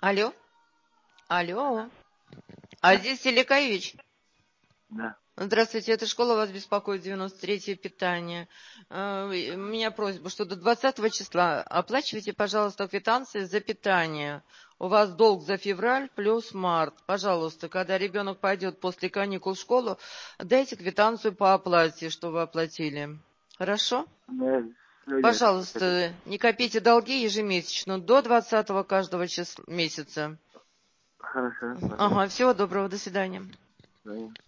Алло, алло. А Да, здесь Селикаевич. да. Здравствуйте, это школа вас беспокоит, 93-е питание. У меня просьба, что до 20 числа оплачивайте, пожалуйста, квитанции за питание. У вас долг за февраль плюс март. Пожалуйста, когда ребенок пойдет после каникул в школу, дайте квитанцию по оплате, что вы оплатили. Хорошо? Да, сегодня это. Пожалуйста, не копите долги ежемесячно, до 20 каждого месяца. Хорошо, ладно. Ага, всего доброго, до свидания. Да.